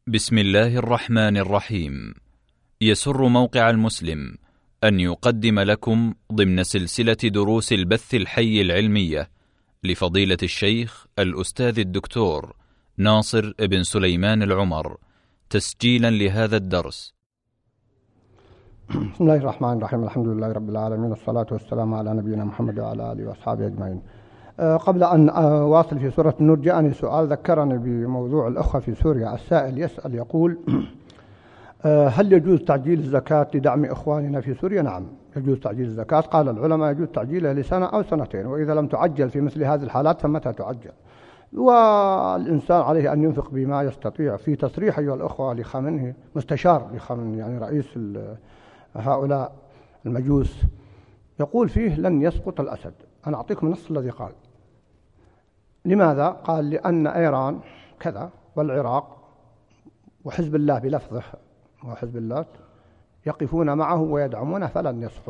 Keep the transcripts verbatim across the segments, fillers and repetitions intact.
بسم الله الرحمن الرحيم. يسر موقع المسلم أن يقدم لكم ضمن سلسلة دروس البث الحي العلمية لفضيلة الشيخ الأستاذ الدكتور ناصر بن سليمان العمر، تسجيلا لهذا الدرس. بسم الله الرحمن الرحيم. الحمد لله رب العالمين، والصلاة والسلام على نبينا محمد وعلى آله وأصحابه أجمعين. قبل أن أواصل في سورة النور، جاءني سؤال ذكرني بموضوع الأخوة في سوريا. السائل يسأل يقول: هل يجوز تعجيل الزكاة لدعم إخواننا في سوريا؟ نعم، يجوز تعجيل الزكاة. قال العلماء يجوز تعجيلها لسنة أو سنتين، وإذا لم تعجل في مثل هذه الحالات فمتى تعجل؟ والإنسان عليه أن ينفق بما يستطيع. في تصريح أيها الأخوة لخامنئي، مستشار لخامنئي يعني رئيس هؤلاء المجوس، يقول فيه: لن يسقط الأسد. أنا أعطيكم النص الذي قال. لماذا؟ قال: لأن إيران كذا والعراق وحزب الله بلفظه وحزب الله يقفون معه ويدعمونه فلن يسقط.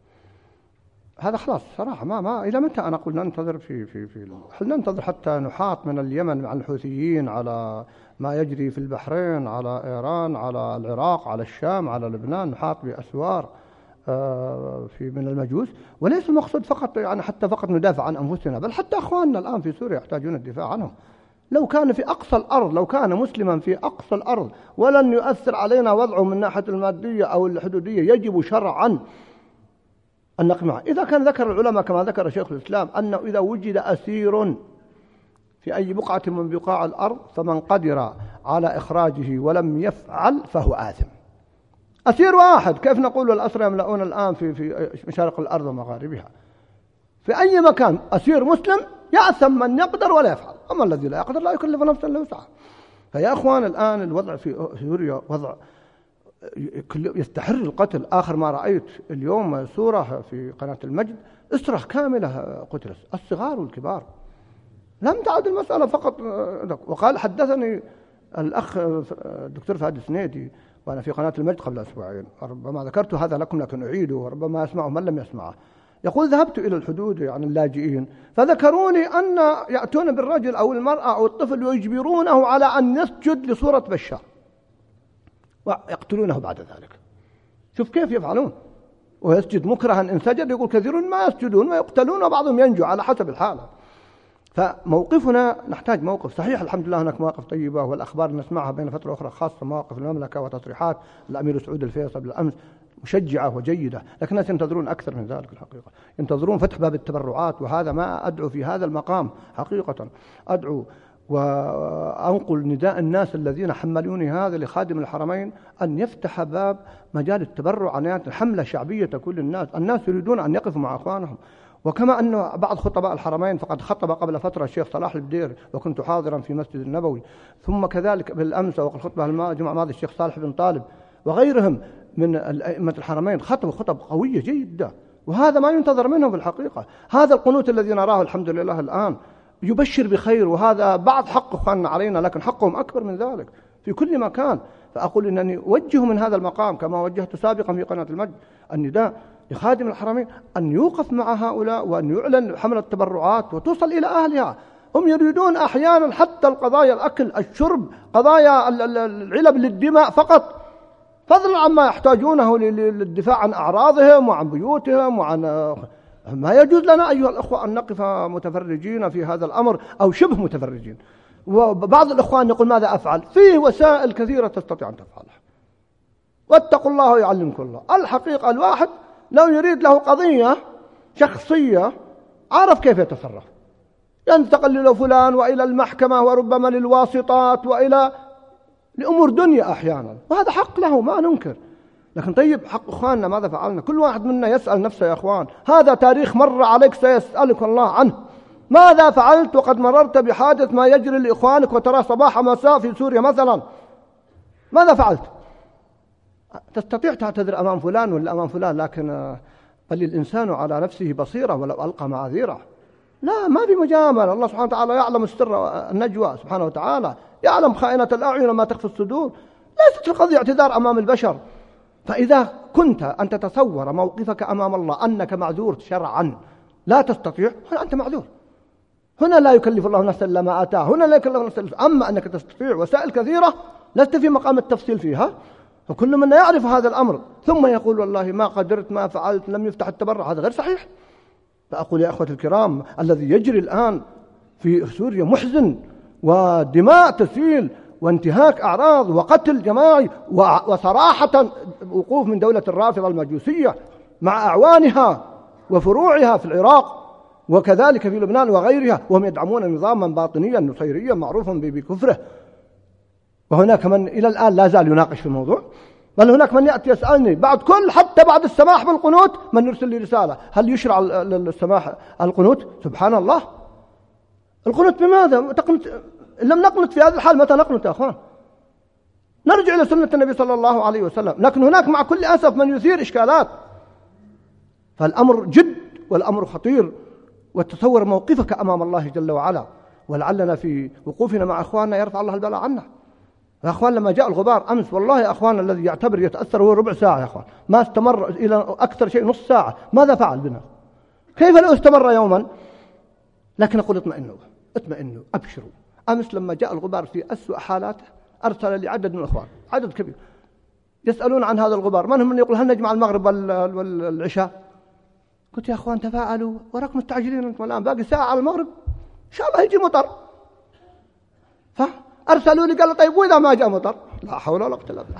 هذا خلاص صراحة. ما ما إلى متى أنا أقول ننتظر في في في هل ننتظر حتى نحاط من اليمن مع الحوثيين على ما يجري في البحرين، على إيران، على العراق، على الشام، على لبنان، نحاط بأسوار في من المجوس؟ وليس المقصود فقط يعني حتى فقط ندافع عن أنفسنا، بل حتى أخواننا الآن في سوريا يحتاجون الدفاع عنهم. لو كان في أقصى الأرض، لو كان مسلما في أقصى الأرض ولن يؤثر علينا وضعه من ناحية المادية أو الحدودية، يجب شرعا أن نقف معه. إذا كان ذكر العلماء كما ذكر شيخ الإسلام أنه إذا وجد أسير في أي بقعة من بقاع الأرض فمن قدر على إخراجه ولم يفعل فهو آثم. أسير واحد، كيف نقول الأسرى يملؤون الآن في في مشارق الأرض ومغاربها؟ في أي مكان أسير مسلم يأثم من يقدر ولا يفعل، أما الذي لا يقدر لا يكلف نفسا إلا وسعها. فيا أخوان، الآن الوضع في سوريا وضع يستحر القتل. آخر ما رأيت اليوم صورة في قناة المجد، أسرة كاملة قتلت، الصغار والكبار. لم تعد المسألة فقط. وقال حدثني الأخ الدكتور فهد السنيدي وأنا في قناة المجد قبل أسبوعين، ربما ذكرت هذا لكم لكن أعيده وربما يسمعه من لم يسمعه. يقول: ذهبت إلى الحدود عن اللاجئين فذكروني أن يأتون بالرجل أو المرأة أو الطفل ويجبرونه على أن يسجد لصورة بشار ويقتلونه بعد ذلك. شوف كيف يفعلون. ويسجد مكرها إن سجد، يقول كثيرون ما يسجدون ويقتلون وبعضهم ينجو على حسب الحالة. فموقفنا نحتاج موقف صحيح. الحمد لله هناك مواقف طيبة، والأخبار نسمعها بين فترة أخرى خاصة مواقف المملكة وتصريحات الأمير سعود الفيصل بالأمس مشجعة وجيدة، لكن الناس ينتظرون أكثر من ذلك. الحقيقة ينتظرون فتح باب التبرعات، وهذا ما أدعو في هذا المقام حقيقة. أدعو وأنقل نداء الناس الذين حملوني هذا لخادم الحرمين أن يفتح باب مجال التبرع، أن حملة شعبية كل الناس. الناس يريدون أن يقفوا مع أخوانهم. وكما أن بعض خطباء الحرمين فقد خطب قبل فترة الشيخ صلاح البدير وكنت حاضرا في مسجد النبوي، ثم كذلك بالأمس وقد خطبة الجمعة الماضي الشيخ صالح بن طالب وغيرهم من أئمة الحرمين، خطبوا خطب قوية جدا، وهذا ما ينتظر منهم في الحقيقة. هذا القنوت الذي نراه الحمد لله الآن يبشر بخير، وهذا بعض حق أخواننا علينا، لكن حقهم أكبر من ذلك في كل مكان. فأقول إنني أوجه من هذا المقام كما وجهت سابقا في قناة المجد النداء لخادم الحرمين أن يوقف مع هؤلاء وأن يعلن حملة التبرعات وتوصل إلى أهلها. هم يريدون أحيانا حتى القضايا الأكل الشرب، قضايا العلب للدماء فقط، فضلا عما يحتاجونه للدفاع عن أعراضهم وعن بيوتهم وعن ما يجوز لنا أيها الأخوة أن نقف متفرجين في هذا الأمر أو شبه متفرجين. وبعض الإخوان يقول: ماذا أفعل؟ فيه وسائل كثيرة تستطيع أن تفعلها. واتقوا الله ويعلمكم الله. الحقيقة الواحد لو يريد له قضية شخصية عارف كيف يتصرف، ينتقل إلى فلان وإلى المحكمة وربما للواسطات وإلى لأمور دنيا أحيانا، وهذا حق له ما ننكر. لكن طيب حق أخواننا ماذا فعلنا؟ كل واحد منا يسأل نفسه: يا أخوان، هذا تاريخ مر عليك سيسألك الله عنه. ماذا فعلت وقد مررت بحادث ما يجري لإخوانك وترى صباح مساء في سوريا مثلا؟ ماذا فعلت؟ تستطيع تعتذر أمام فلان ولا أمام فلان، لكن بل الإنسان على نفسه بصيرة ولو ألقى معاذيره. لا، ما في مجاملة. الله سبحانه وتعالى يعلم السر النجوى، سبحانه وتعالى يعلم خائنة الأعين وما تخفي الصدور. ليست القضية اعتذار أمام البشر. فإذا كنت أن تتصور موقفك أمام الله أنك معذور شرعا لا تستطيع، هنا أنت معذور. هنا لا يكلف الله نفسا إلا ما آتاه، هنا لا يكلف نفسا إلا. أما أنك تستطيع وسائل كثيرة لست في مقام التفصيل فيها، وكل منا يعرف هذا الأمر، ثم يقول والله ما قدرت ما فعلت لم يفتح التبرع، هذا غير صحيح. فأقول يا أخوة الكرام الذي يجري الآن في سوريا محزن، ودماء تسيل وانتهاك أعراض وقتل جماعي، وصراحة وقوف من دولة الرافضة المجوسية مع أعوانها وفروعها في العراق وكذلك في لبنان وغيرها، وهم يدعمون نظاما باطنيا نصيريا معروفا بكفره. وهناك من إلى الآن لا زال يناقش في الموضوع، بل هناك من يأتي يسألني بعد كل حتى بعد السماح بالقنوت من يرسل لي رسالة هل يشرع السماح القنوت؟ سبحان الله، القنوت بماذا؟ تقنت إن لم نقنت في هذه الحال متى نقنت يا أخوان؟ نرجع إلى سنة النبي صلى الله عليه وسلم. لكن هناك مع كل أسف من يثير إشكالات، فالأمر جد والأمر خطير، وتصور موقفك أمام الله جل وعلا، ولعلنا في وقوفنا مع أخواننا يرفع الله البلاء عنا. يا أخوان لما جاء الغبار أمس والله يا أخوان الذي يعتبر يتأثر هو ربع ساعة يا أخوان، ما استمر إلى أكثر شيء نص ساعة، ماذا فعل بنا؟ كيف لو استمر يوما؟ لكن أقول اطمئنوا اطمئنوا أبشروا. أمس لما جاء الغبار في أسوأ حالاته أرسل لي عدد من الأخوان، عدد كبير، يسألون عن هذا الغبار، من هم من يقول هل نجمع المغرب والعشاء؟ قلت يا أخوان تفاعلوا وراكم مستعجلين أنتم الآن، باقي ساعة على المغرب إن شاء الله يجي مطر. فأرسلوا لي قالوا طيب وإذا ما جاء مطر؟ لا حول ولا قوة إلا بالله.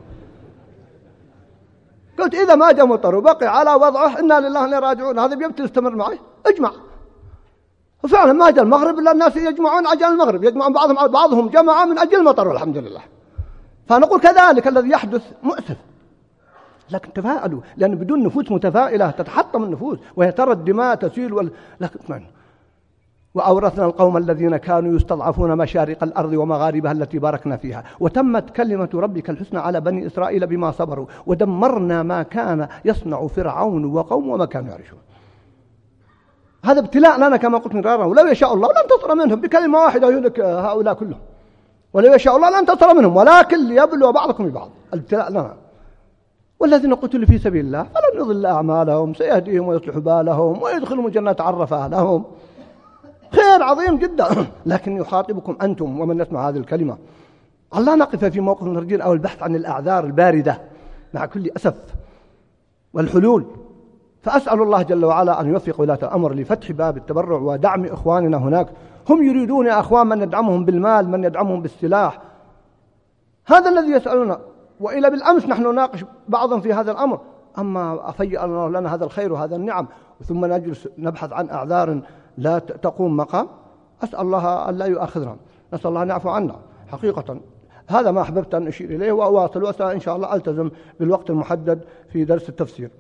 قلت إذا ما جاء مطر وبقي على وضعه إنا لله وإنا راجعون، هذا بيبتل يستمر معي، اجمع. وفعلا ما جاء المغرب إلا الناس يجمعون عجل المغرب، يجمعون بعضهم على بعضهم جمعا من أجل المطر والحمد لله. فنقول كذلك الذي يحدث مؤسف، لكن تفاءلوا، لأن بدون نفوس متفائلة تتحطم النفوس وهي ترى الدماء تسيل وال... لكن اطمئنوا. وأورثنا القوم الذين كانوا يستضعفون مشارق الأرض ومغاربها التي باركنا فيها وتمت كلمة ربك الحسنى على بني إسرائيل بما صبروا ودمرنا ما كان يصنع فرعون وقوم وما كانوا يعرشون. هذا ابتلاء لنا كما قلت مرارا، ولو يشاء الله لانتصر منهم بكلمة واحدة يهلك هؤلاء كلهم، ولو يشاء الله لانتصر منهم، ولكن ليبلو بعضكم ببعض، الابتلاء لنا. والذين قتلوا في سبيل الله فلن يضل أعمالهم، سيهديهم ويصلح بالهم ويدخلهم جنات عرفها لهم، خير عظيم جدا. لكن يخاطبكم أنتم ومن يسمع هذه الكلمة، الله نقف في موقف الرجل أو البحث عن الأعذار الباردة مع كل أسف والحلول. فأسأل الله جل وعلا أن يوفق ولاة الأمر لفتح باب التبرع ودعم إخواننا هناك. هم يريدون يا أخوان من يدعمهم بالمال، من يدعمهم بالسلاح، هذا الذي يسألونه. وإلى بالأمس نحن نناقش بعضا في هذا الأمر، أما أفيأ الله لنا هذا الخير وهذا النعم ثم نجلس نبحث عن أعذار لا تقوم مقام. أسأل الله أن لا يؤاخذنا، نسأل الله أن يعفو عنا حقيقة. هذا ما أحببت أن أشير إليه وأواصل، وأسأل إن شاء الله ألتزم بالوقت المحدد في درس التفسير.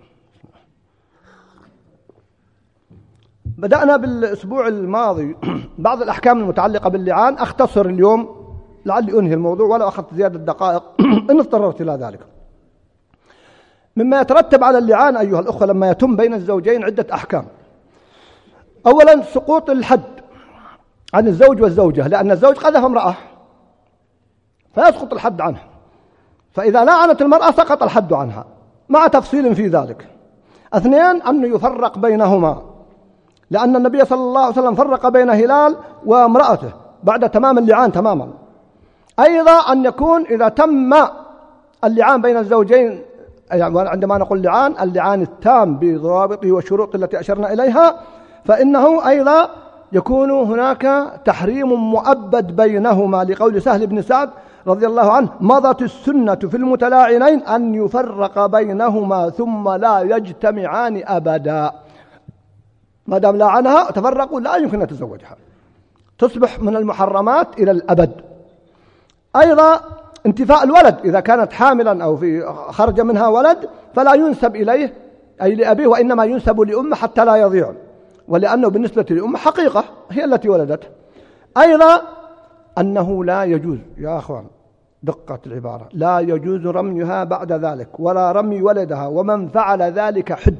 بدأنا بالأسبوع الماضي بعض الأحكام المتعلقة باللعان، أختصر اليوم لعلي أنهي الموضوع ولو أخذت زيادة دقائق إن اضطررت إلى ذلك. مما يترتب على اللعان أيها الأخوة لما يتم بين الزوجين عدة أحكام. أولا سقوط الحد عن الزوج والزوجة، لأن الزوج قذف امرأة فيسقط الحد عنها، فإذا لعنت المرأة سقط الحد عنها مع تفصيل في ذلك. اثنين أن يفرق بينهما، لأن النبي صلى الله عليه وسلم فرق بين هلال وامرأته بعد تمام اللعان تماما. أيضا أن يكون إذا تم اللعان بين الزوجين، عندما نقول لعان اللعان التام بضوابطه والشروط التي أشرنا إليها، فإنه أيضا يكون هناك تحريم مؤبد بينهما، لقول سهل بن سعد رضي الله عنه: مضت السنة في المتلاعنين أن يفرق بينهما ثم لا يجتمعان أبدا. ما دام لعنها تفرقوا لا يمكن أن يتزوجها، تصبح من المحرمات إلى الأبد. أيضا انتفاء الولد، إذا كانت حاملا أو في خرج منها ولد فلا ينسب إليه أي لأبيه، وإنما ينسب لأمه حتى لا يضيع، ولأنه بالنسبة لأمه حقيقة هي التي ولدته. أيضا أنه لا يجوز يا أخوان، دقة العبارة، لا يجوز رميها بعد ذلك ولا رمي ولدها، ومن فعل ذلك حد.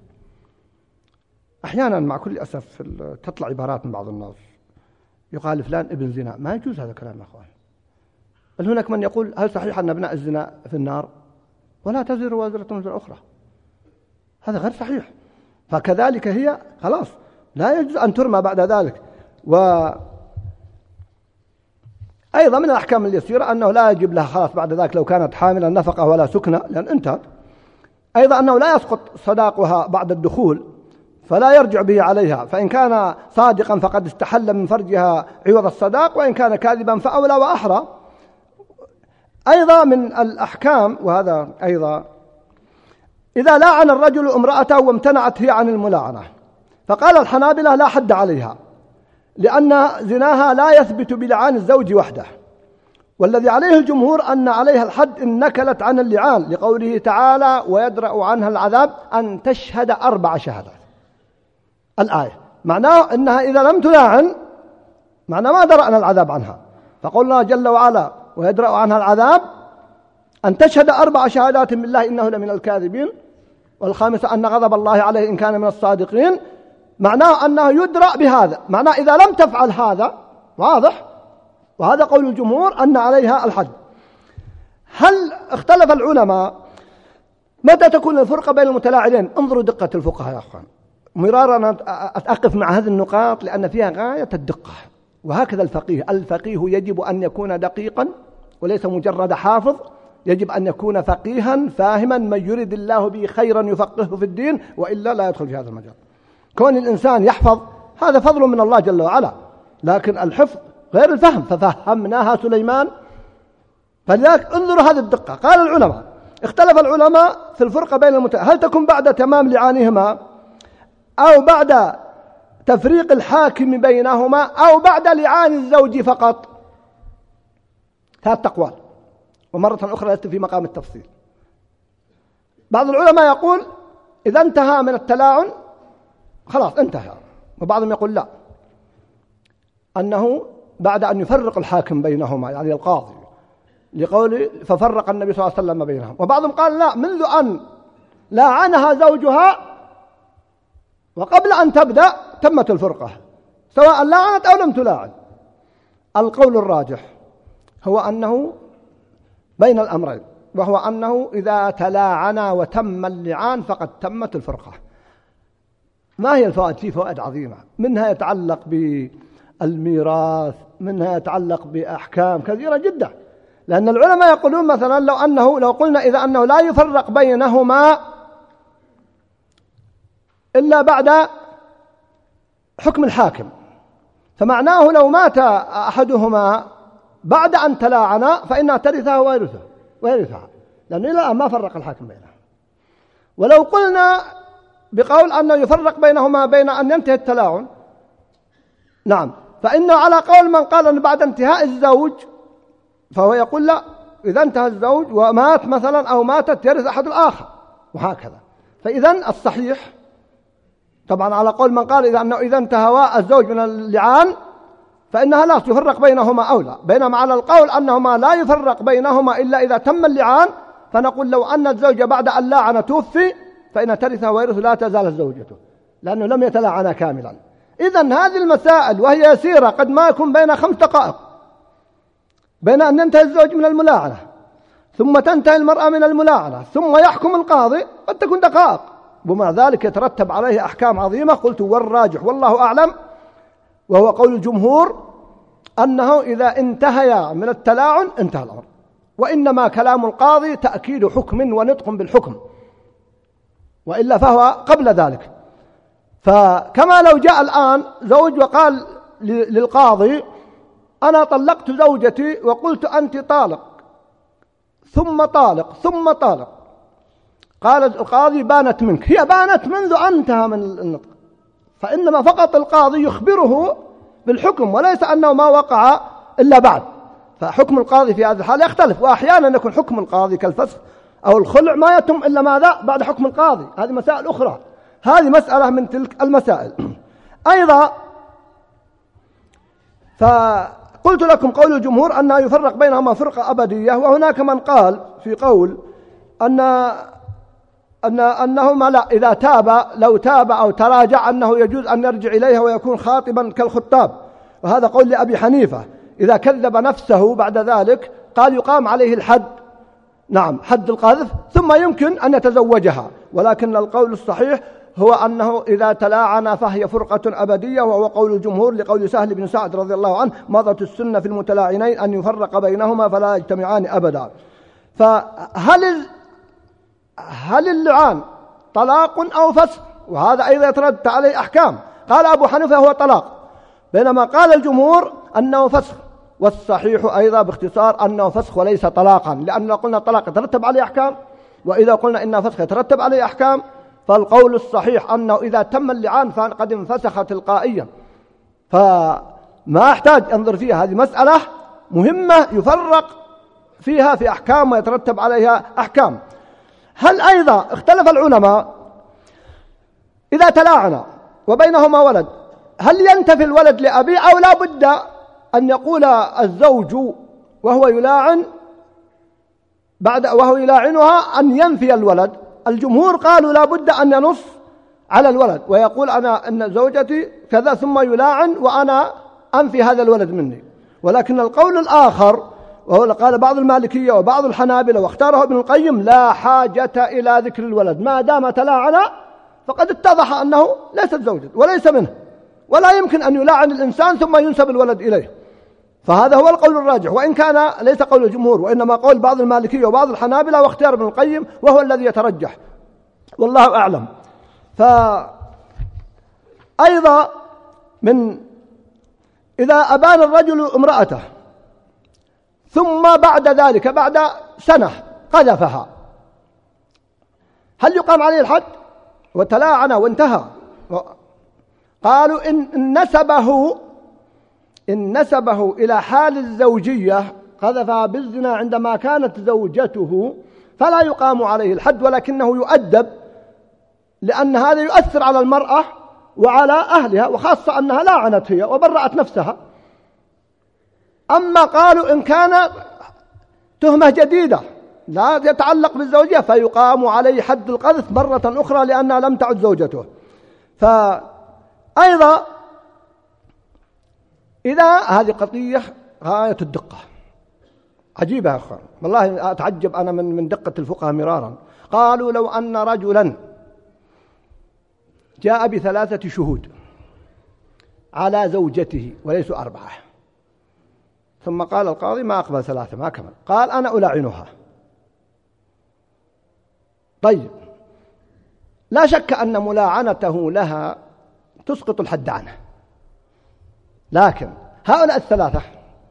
أحيانا مع كل أسف تطلع عبارات من بعض الناس يقال فلان ابن زنا، ما يجوز هذا الكلام يا أخوان. بل هناك من يقول: هل صحيح أن ابناء الزنا في النار؟ ولا تزر وازرة وزر أخرى، هذا غير صحيح. فكذلك هي خلاص لا يجوز أن ترمى بعد ذلك. و أيضا من الأحكام اليسيرة أنه لا يجب لها خلاص بعد ذلك لو كانت حاملا نفقة ولا سكنة لأن انتهت. أيضا أنه لا يسقط صداقها بعد الدخول فلا يرجع به عليها، فإن كان صادقا فقد استحل من فرجها عوض الصداق، وإن كان كاذبا فأولى وأحرى. أيضا من الأحكام وهذا أيضا إذا لاعن الرجل امرأته وامتنعت هي عن الملاعنة، فقال الحنابلة لا حد عليها لأن زناها لا يثبت بلعان الزوج وحده، والذي عليه الجمهور أن عليها الحد إن نكلت عن اللعان لقوله تعالى ويدرأ عنها العذاب أن تشهد أربع شهادات. الآية معناه أنها إذا لم تلاعن معناه ما درأنا العذاب عنها، فقال الله جل وعلا ويدرأ عنها العذاب أن تشهد أربع شهادات بالله إنه لمن الكاذبين، والخامسة أن غضب الله عليه إن كان من الصادقين. معناه أنه يدرأ بهذا، معناه إذا لم تفعل هذا واضح، وهذا قول الجمهور أن عليها الحد. هل اختلف العلماء متى تكون الفرقة بين المتلاعنين؟ انظروا دقة الفقهاء يا أخوان، مرارا أنا أتأقف مع هذه النقاط لأن فيها غاية الدقة، وهكذا الفقيه الفقيه يجب أن يكون دقيقا وليس مجرد حافظ، يجب أن يكون فقيها فاهما من يريد الله به خيرا يفقهه في الدين، وإلا لا يدخل في هذا المجال. كون الإنسان يحفظ هذا فضل من الله جل وعلا، لكن الحفظ غير الفهم، ففهمناها سليمان. فلذلك انظروا هذه الدقة. قال العلماء اختلف العلماء في الفرقة بين المتلاعنين، هل تكون بعد تمام لعانهما أو بعد تفريق الحاكم بينهما أو بعد لعان الزوج فقط؟ ثلاث أقوال، ومرة أخرى يأتي في مقام التفصيل. بعض العلماء يقول إذا انتهى من التلاعن خلاص انتهى، وبعضهم يقول لا، أنه بعد أن يفرق الحاكم بينهما يعني القاضي، لقول ففرق النبي صلى الله عليه وسلم بينهم. وبعضهم قال لا، منذ أن لاعنها زوجها وقبل أن تبدأ تمت الفرقة سواء لاعنت أو لم تلاعن. القول الراجح هو أنه بين الأمرين، وهو أنه إذا تلاعنا وتم اللعان فقد تمت الفرقة. ما هي الفوائد؟ في فوائد عظيمة، منها يتعلق بالميراث، منها يتعلق بأحكام كثيرة جدا. لأن العلماء يقولون مثلا لو أنه لو قلنا إذا أنه لا يفرق بينهما إلا بعد حكم الحاكم، فمعناه لو مات أحدهما بعد أن تلاعنا فإنها ترثها ويرثها ويرثها، لأنه الآن ما فرق الحاكم بينها. ولو قلنا بقول أنه يفرق بينهما بين أن ينتهي التلاعن، نعم، فإنه على قول من قال أن بعد انتهاء الزوج، فهو يقول لا، إذا انتهى الزوج ومات مثلا أو ماتت يرث أحد الآخر، وهكذا. فإذن الصحيح طبعا على قول من قال إذا أنه إذا انتهى الزوج من اللعان فإنها لا يفرق بينهما أولى، بينما على القول أنهما لا يفرق بينهما إلا إذا تم اللعان، فنقول لو أن الزوج بعد أن لاعن توفي فإن ترثها ويرث لا تزال زوجته، لأنه لم يتلاعن كاملا. إذن هذه المسائل وهي يسيرة قد ما يكون بين خمس دقائق، بين أن ينتهي الزوج من الملاعنة ثم تنتهي المرأة من الملاعنة ثم يحكم القاضي، قد تكون دقائق، ومع ذلك يترتب عليه أحكام عظيمة. قلت والراجح والله أعلم وهو قول الجمهور أنه إذا انتهي من التلاعن انتهى الأمر، وإنما كلام القاضي تأكيد حكم ونطق بالحكم، وإلا فهو قبل ذلك. فكما لو جاء الآن زوج وقال للقاضي أنا طلقت زوجتي وقلت أنت طالق ثم طالق ثم طالق، قال القاضي بانت منك، هي بانت منذ انتهى من النطق، فإنما فقط القاضي يخبره بالحكم وليس أنه ما وقع إلا بعد. فحكم القاضي في هذه الحالة يختلف، وأحيانا يكون حكم القاضي كالفسخ أو الخلع ما يتم إلا ماذا؟ بعد حكم القاضي، هذه مسائل أخرى، هذه مسألة من تلك المسائل. أيضا فقلت لكم قول الجمهور أنه يفرق بينهما فرقة أبدية، وهناك من قال في قول أن أن أنهما لا، إذا تاب لو تاب أو تراجع أنه يجوز أن يرجع إليها ويكون خاطبا كالخطاب، وهذا قول لأبي حنيفة. إذا كذب نفسه بعد ذلك قال يقام عليه الحد، نعم حد القذف، ثم يمكن أن يتزوجها، ولكن القول الصحيح هو أنه إذا تلاعن فهي فرقة أبدية، وهو قول الجمهور لقول سهل بن سعد رضي الله عنه: مضت السنة في المتلاعنين أن يفرق بينهما فلا يجتمعان أبدا. فهل هل اللعان طلاق أو فسخ؟ وهذا أيضا يترتب عليه أحكام. قال أبو حنيفة هو طلاق، بينما قال الجمهور أنه فسخ. والصحيح أيضا باختصار أنه فسخ وليس طلاقا، لأننا قلنا طلاق يترتب عليه أحكام، وإذا قلنا إنه فسخ يترتب عليه أحكام. فالقول الصحيح أنه إذا تم اللعان فقد انفسخ تلقائيا، فما أحتاج أنظر فيها. هذه مسألة مهمة يفرق فيها في أحكام ويترتب عليها أحكام. هل أيضا اختلف العلماء إذا تلاعن وبينهما ولد، هل ينتفي الولد لأبيه أو لا بد أن يقول الزوج وهو يلاعن بعد وهو يلاعنها أن ينفي الولد؟ الجمهور قالوا لا بد أن ينص على الولد ويقول أنا أن زوجتي كذا، ثم يلاعن وأنا أنفي هذا الولد مني. ولكن القول الآخر وهو قال بعض المالكية وبعض الحنابلة واختاره ابن القيم: لا حاجة إلى ذكر الولد، ما دام تلاعن فقد اتضح أنه ليست زوجته وليس منه، ولا يمكن أن يلاعن الإنسان ثم ينسب الولد إليه. فهذا هو القول الراجح، وإن كان ليس قول الجمهور، وإنما قول بعض المالكية وبعض الحنابلة واختيار ابن القيم، وهو الذي يترجح، والله أعلم. فأيضا من إذا أبان الرجل امرأته ثم بعد ذلك بعد سنة قذفها، هل يقام عليه الحد؟ وتلاعن وانتهى. قالوا إن نسبه إن نسبه إلى حال الزوجية، قذفها بالزنا عندما كانت زوجته، فلا يقام عليه الحد، ولكنه يؤدب، لأن هذا يؤثر على المرأة وعلى أهلها، وخاصة أنها لاعنت هي وبرأت نفسها. أما قالوا إن كان تهمة جديدة لا يتعلق بالزوجية فيقام عليه حد القذف مرة أخرى لأنها لم تعد زوجته. فأيضا إذا هذه قضية غاية الدقة عجيبة يا أخوان، والله أتعجب أنا من من دقة الفقهاء مرارا. قالوا لو أن رجلا جاء بثلاثة شهود على زوجته وليسوا أربعة، ثم قال القاضي ما أقبل ثلاثة ما كمل، قال أنا ألاعنها. طيب، لا شك أن ملاعنته لها تسقط الحد عنه، لكن هؤلاء الثلاثة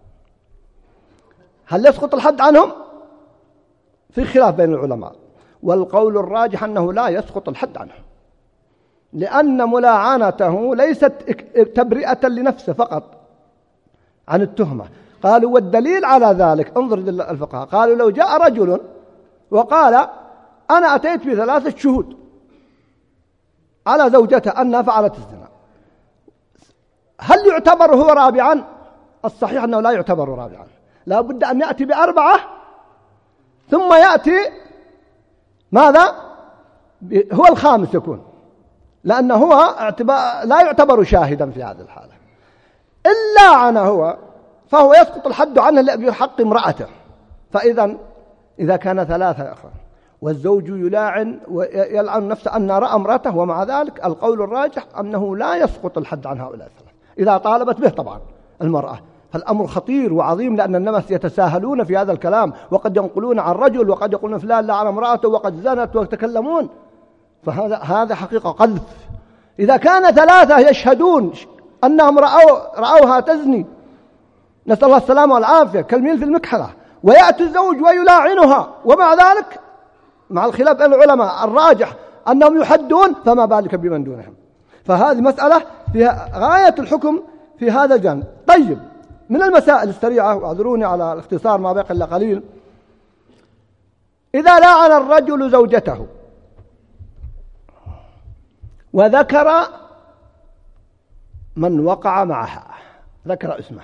هل يسقط الحد عنهم؟ في خلاف بين العلماء، والقول الراجح أنه لا يسقط الحد عنه، لأن ملاعنته ليست تبرئة لنفسه فقط عن التهمة. قالوا والدليل على ذلك انظر الفقهاء، قالوا لو جاء رجل وقال أنا أتيت بثلاثة شهود على زوجته أنها فعلت الزنا، هل يعتبر هو رابعا؟ الصحيح أنه لا يعتبر رابعا، لا بد أن يأتي بأربعة ثم يأتي ماذا؟ هو الخامس يكون، لأنه هو لا يعتبر شاهدا في هذه الحالة. إلا عنه هو فهو يسقط الحد عنه بحق امرأته. فإذا إذا كان ثلاثة يا أخوان والزوج يلاعن ويلعن نفسه أن رأى امرأته، ومع ذلك القول الراجح أنه لا يسقط الحد عن هؤلاء الثلاثة إذا طالبت به طبعا المرأة. فالأمر خطير وعظيم، لأن الناس يتساهلون في هذا الكلام، وقد ينقلون عن رجل وقد يقولون فلان لعن امرأته وقد زنت ويتكلمون، فهذا هذا حقيقة قذف. إذا كان ثلاثة يشهدون أنهم رأوا رأوها تزني، نسأل الله السلامة والعافية، كالميل في المكحلة، ويأتي الزوج ويلاعنها، ومع ذلك مع الخلاف بين العلماء الراجح أنهم يحدون، فما بالك بمن دونهم. فهذه مسألة فيها غاية الحكم في هذا الجانب. طيب، من المسائل السريعة، واعذروني على الاختصار ما بقي إلا قليل، إذا لاعن الرجل زوجته وذكر من وقع معها، ذكر اسمه،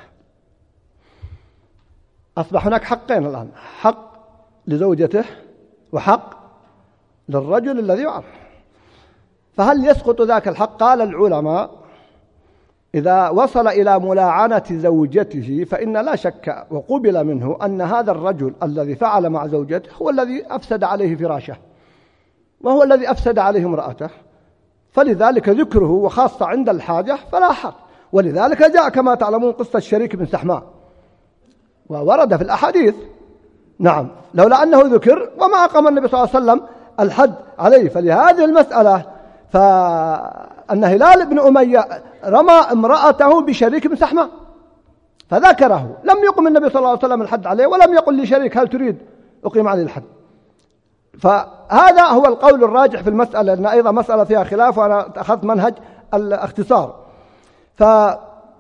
أصبح هناك حقين الآن، حق لزوجته وحق للرجل الذي يعرف. فهل يسقط ذاك الحق؟ قال العلماء إذا وصل إلى ملاعنة زوجته فإن لا شك وقبل منه أن هذا الرجل الذي فعل مع زوجته هو الذي أفسد عليه فراشه، وهو الذي أفسد عليه امرأته، فلذلك ذكره وخاصة عند الحاجة فلا حرج. ولذلك جاء كما تعلمون قصة شريك بن سحماء وورد في الأحاديث. نعم، لولا أنه ذكر وما أقام النبي صلى الله عليه وسلم الحد عليه. فلهذه المسألة فأن هلال بن أمية رمى امرأته بشريك بن سحماء فذكره، لم يقم النبي صلى الله عليه وسلم الحد عليه ولم يقل لشريك هل تريد أقيم عليه الحد. فهذا هو القول الراجح في المسألة، لأن أيضا مسألة فيها خلاف وأنا أخذت منهج الاختصار. فإذا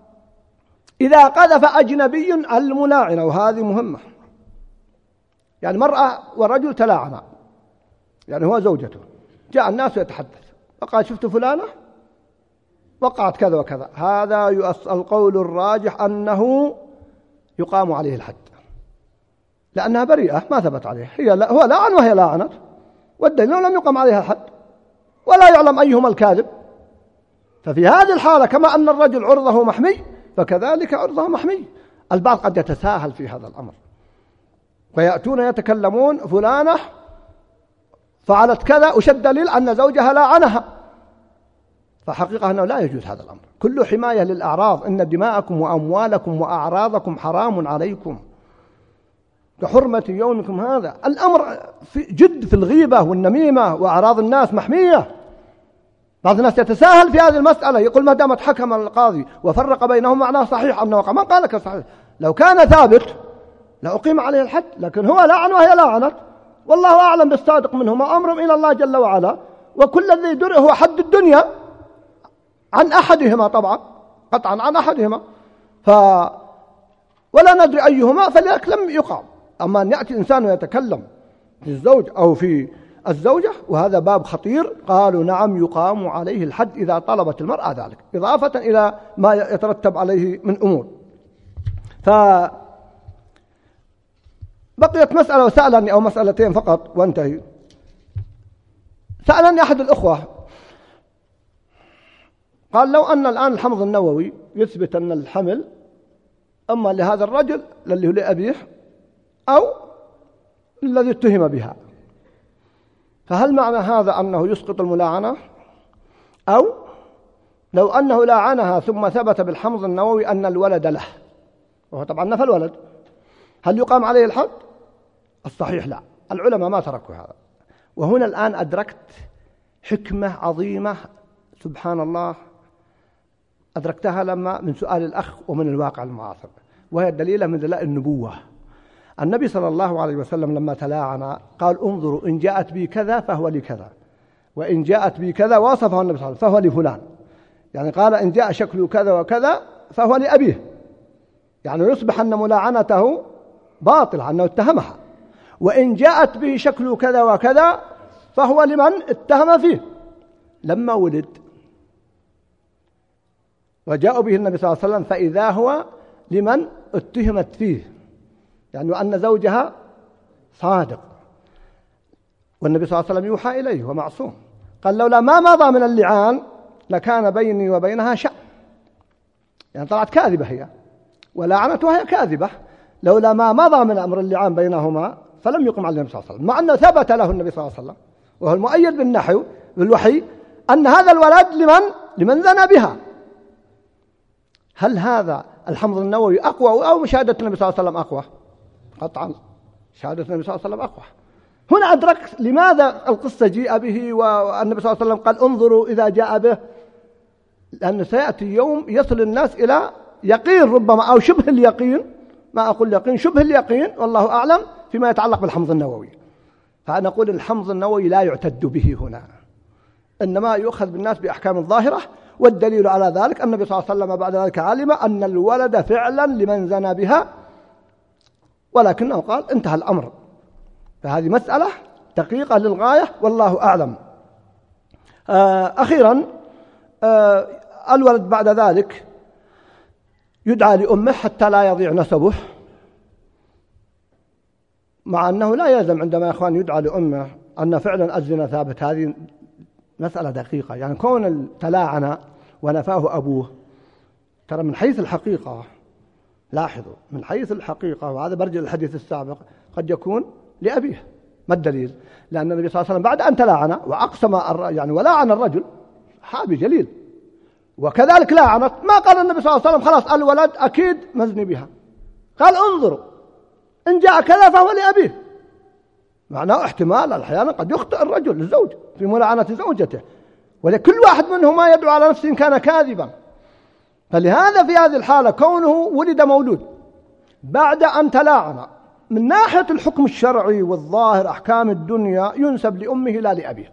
قذف أجنبي الملاعنة، وهذه مهمة، يعني مرأة ورجل تلاعنا، يعني هو زوجته، جاء الناس يتحدث فقال شفت فلانة وقعت كذا وكذا، هذا القول الراجح أنه يقام عليه الحد لأنها بريئة ما ثبت عليه، هي لا هو لاعن وهي لاعنت، والدليل لم يقم عليها الحد ولا يعلم أيهما الكاذب. ففي هذه الحالة كما أن الرجل عرضه محمي فكذلك عرضه محمي. البعض قد يتساهل في هذا الأمر ويأتون يتكلمون فلانة فعلت كذا وشد دليل أن زوجها لاعنها، فحقيقة أنه لا يجوز هذا الأمر. كل حماية للأعراض، إن دماءكم وأموالكم وأعراضكم حرام عليكم كحرمة يومكم هذا. الأمر في جد في الغيبة والنميمة وأعراض الناس محمية. بعض الناس يتساهل في هذه المسألة، يقول ما دامت حكم القاضي وفرق بينهم معناه صحيح أنه وقع. ما قال لك صحيح، لو كان ثابت لأقيم عليه الحد، لكن هو لعن وهي لعنت، والله أعلم بالصادق منهما، أمرهم إلى الله جل وعلا، وكل الذي درء هو حد الدنيا عن أحدهما، طبعا قطعا عن أحدهما، ف ولا ندري أيهما، فلذلك لم يقام. أما أن يأتي إنسان ويتكلم في الزوج أو في الزوجة وهذا باب خطير، قالوا نعم يقام عليه الحد إذا طلبت المرأة ذلك، إضافة إلى ما يترتب عليه من أمور. فبقيت مسألة وسألني أو مسألتين فقط وانتهي. سألني أحد الأخوة قال لو أن الآن الحمض النووي يثبت أن الحمل أما لهذا الرجل الذي هو لأبيه أو الذي اتهم بها، فهل معنى هذا أنه يسقط الملاعنة؟ أو لو أنه لاعنها ثم ثبت بالحمض النووي أن الولد له، وهو طبعا نفى الولد، هل يقام عليه الحد؟ الصحيح لا، العلماء ما تركوا هذا. وهنا الآن أدركت حكمة عظيمة سبحان الله، أدركتها لما من سؤال الأخ ومن الواقع المعاصر، وهي الدليل من دلائل النبوة. النبي صلى الله عليه وسلم لما تلاعن قال انظروا إن جاءت بي كذا فهو لكذا، وإن جاءت بي كذا وصفه النبي صلى الله عليه وسلم فهو لفلان، يعني قال إن جاء شكله كذا وكذا فهو لأبيه، يعني يصبح أن ملاعنته باطلة أنه اتهمها. وإن جاءت به شكله كذا وكذا فهو لمن اتهم فيه. لما ولد وجاءوا به النبي صلى الله عليه وسلم فإذا هو لمن اتهمت فيه، يعني أن زوجها صادق، والنبي صلى الله عليه وسلم يوحى إليه ومعصوم، قال لولا ما مضى من اللعان لكان بيني وبينها شأن، يعني طلعت كاذبة هي ولعنتها هي كاذبة، لولا ما مضى من أمر اللعان بينهما فلم يقم على النبي صلى الله عليه وسلم، مع أنه ثبت له النبي صلى الله عليه وسلم وهو المؤيد بالنحو بالوحي أن هذا الولد لمن لمن زنى بها. هل هذا الحمض النووي أقوى أو شهادة النبي صلى الله عليه وسلم أقوى؟ قطعا شهادة النبي صلى الله عليه وسلم أقوى. هنا أدركت لماذا القصة جيء به والنبي صلى الله عليه وسلم قال انظروا إذا جاء به، لأن سيأتي يوم يصل الناس إلى يقين ربما أو شبه اليقين، ما أقول يقين شبه اليقين والله أعلم فيما يتعلق بالحمض النووي. فأنا أقول الحمض النووي لا يعتد به هنا، إنما يؤخذ بالناس بأحكام الظاهرة، والدليل على ذلك النبي صلى الله عليه وسلم بعد ذلك علم أن الولد فعلا لمن زنى بها، ولكنه قال انتهى الأمر. فهذه مسألة دقيقة للغاية والله أعلم. أخيرا الولد بعد ذلك يدعى لأمه حتى لا يضيع نسبه، مع أنه لا يلزم عندما يا أخوان يدعى لأمه أن فعلا الزنا ثابت، هذه مسألة دقيقة. يعني كون التلاعن ونفاه أبوه ترى من حيث الحقيقة، لاحظوا من حيث الحقيقة، وهذا برجع الحديث السابق، قد يكون لأبيه. ما الدليل؟ لأن النبي صلى الله عليه وسلم بعد أن تلاعن وأقسم يعني ولاعن الرجل صحابي جليل. وكذلك لاعنت، ما قال النبي صلى الله عليه وسلم خلاص الولد أكيد مزني بها، قال انظروا إن جاء كذا فهو لأبيه. معناه احتمال أحيانا قد يخطئ الرجل الزوج في ملاعنة زوجته، ولكل واحد منهما يدعو على نفسه إن كان كاذبا. فلهذا في هذه الحالة كونه ولد مولود بعد أن تلاعن من ناحية الحكم الشرعي والظاهر أحكام الدنيا ينسب لأمه لا لأبيه،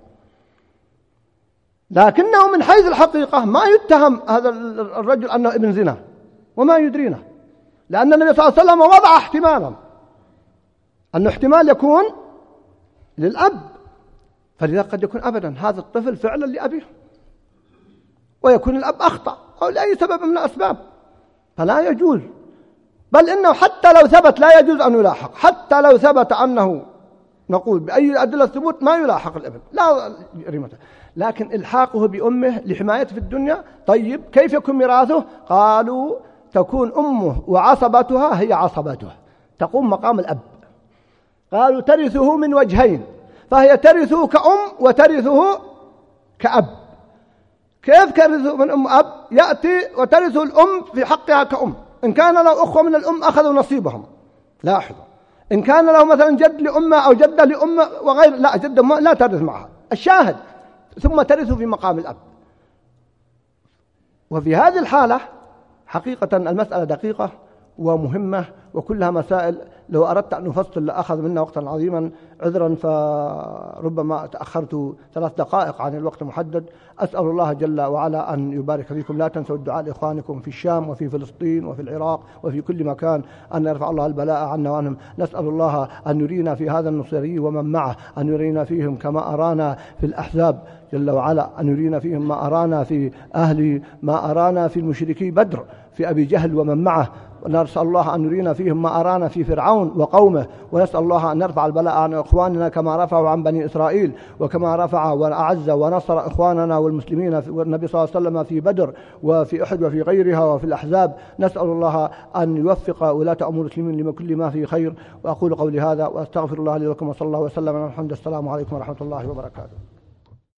لكنه من حيث الحقيقة ما يتهم هذا الرجل أنه ابن زنا وما يدرينا، لأن النبي صلى الله عليه وسلم وضع احتمالا أنه احتمال يكون للأب، فلذا قد يكون أبدا هذا الطفل فعلا لأبيه، ويكون الأب أخطأ أو لأي سبب من الأسباب، فلا يجوز. بل إنه حتى لو ثبت لا يجوز أن يلاحق، حتى لو ثبت أنه نقول بأي أدلة الثبوت ما يلاحق الابن لا جريمته، لكن إلحاقه بأمه لحمايته في الدنيا. طيب كيف يكون ميراثه؟ قالوا تكون أمه وعصبتها هي عصبته، تقوم مقام الأب. قالوا ترثه من وجهين، فهي ترثه كأم وترثه كأب. كيف ترثه من أم أب؟ يأتي وترثه الأم في حقها كأم، إن كان له أخوة من الأم أخذوا نصيبهم، لاحظوا، إن كان له مثلا جد لأمه أو جدة لأمه وغير، لا جدة لا ترث معها، الشاهد ثم ترثه في مقام الأب. وفي هذه الحالة حقيقة المسألة دقيقة ومهمة وكلها مسائل لو أردت أن أفصل لأخذ منا وقتا عظيما، عذرا فربما تأخرت ثلاث دقائق عن الوقت المحدد. أسأل الله جل وعلا أن يبارك فيكم. لا تنسوا الدعاء لإخوانكم في الشام وفي فلسطين وفي العراق وفي كل مكان أن يرفع الله البلاء عنا وعنهم. نسأل الله أن يرينا في هذا النصيري ومن معه، أن يرينا فيهم كما أرانا في الأحزاب جل وعلا، أن يرينا فيهم ما أرانا في أهل ما أرانا في المشركي بدر في أبي جهل ومن معه، ونسأل الله أن يرينا فيهم ما أرانا في فرعون وقومه، ونسأل الله أن يرفع البلاء عن إخواننا كما رفعوا عن بني إسرائيل، وكما رفع وأعز ونصر إخواننا والمسلمين والنبي صلى الله عليه وسلم في بدر وفي أحد وفي غيرها وفي الأحزاب. نسأل الله أن يوفق ولاة أمور المسلمين لكل ما فيه خير. وأقول قولي هذا وأستغفر الله لي ولكم، وصلى الله وسلم على محمد. السلام عليكم ورحمة الله وبركاته.